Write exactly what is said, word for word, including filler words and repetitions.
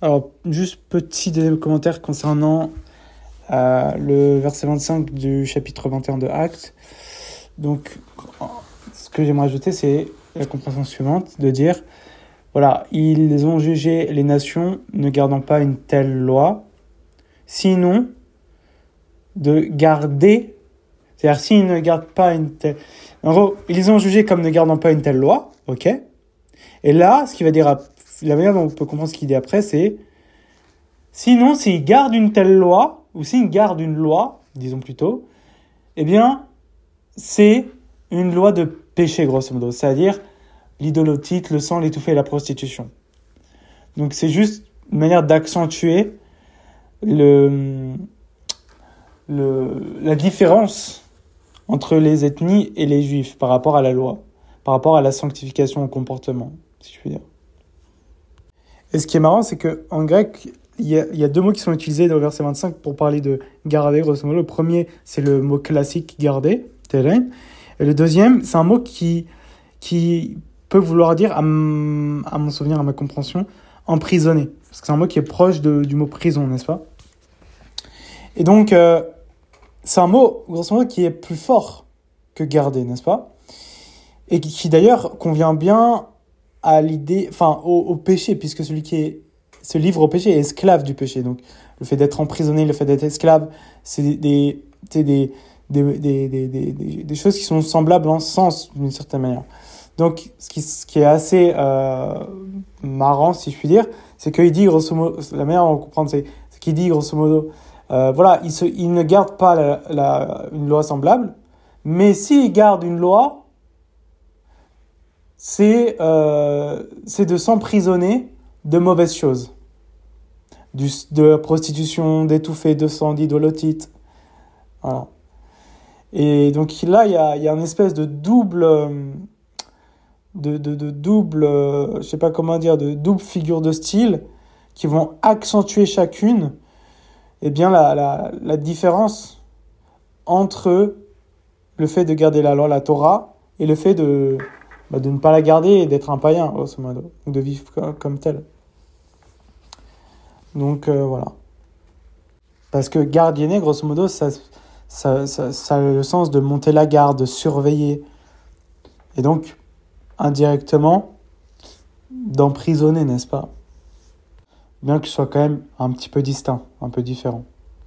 Alors, juste petit commentaire concernant euh, le verset vingt-cinq du chapitre vingt et un de Actes. Donc, ce que j'aimerais ajouter, c'est la compréhension suivante, de dire, voilà, ils ont jugé les nations ne gardant pas une telle loi, sinon de garder, c'est-à-dire s'ils ne gardent pas une telle... En gros, ils les ont jugés comme ne gardant pas une telle loi, ok. Et là, ce qu'il va dire, la manière dont on peut comprendre ce qu'il dit après, c'est sinon, s'ils gardent une telle loi, ou s'ils gardent une loi, disons plutôt, eh bien, c'est une loi de péché, grosso modo, c'est-à-dire l'idolotite, le sang, l'étouffée et la prostitution. Donc, c'est juste une manière d'accentuer le, le, la différence entre les ethnies et les juifs par rapport à la loi, par rapport à la sanctification au comportement, si je puis dire. Et ce qui est marrant, c'est qu'en grec, il y, a, il y a deux mots qui sont utilisés dans le verset vingt-cinq pour parler de garder, grosso modo. Le premier, c'est le mot classique garder, teren. Et le deuxième, c'est un mot qui, qui peut vouloir dire, à, m- à mon souvenir, à ma compréhension, emprisonner. Parce que c'est un mot qui est proche de, du mot prison, n'est-ce pas? Et donc, euh, c'est un mot, grosso modo, qui est plus fort que garder, n'est-ce pas? Et qui, qui d'ailleurs convient bien à l'idée, enfin, au, au péché, puisque celui qui est, se livre au péché est esclave du péché. Donc, le fait d'être emprisonné, le fait d'être esclave, c'est des, des, des, des, des, des, des, des, des choses qui sont semblables en sens, d'une certaine manière. Donc, ce qui, ce qui est assez euh, marrant, si je puis dire, c'est qu'il dit, grosso modo, la manière dont on comprend, c'est, c'est qu'il dit, grosso modo, euh, voilà, il, se, il ne garde pas la, la, une loi semblable, mais s'il garde une loi, c'est, euh, c'est de s'emprisonner de mauvaises choses. Du, de la prostitution, d'étouffer, de sang, d'idolotite. Voilà. Et donc là, il y a, y a une espèce de double... de, de, de double, euh, je sais pas comment dire, de double figure de style qui vont accentuer chacune, eh bien, la, la, la différence entre le fait de garder la loi, la Torah, et le fait de, bah, de ne pas la garder et d'être un païen, grosso modo, ou de vivre comme, comme tel. Donc, euh, voilà. Parce que gardienner, grosso modo, ça, ça, ça, ça a le sens de monter la garde, de surveiller. Et donc, indirectement, d'emprisonner, n'est-ce pas? Bien que ce soit quand même un petit peu distinct, un peu différent.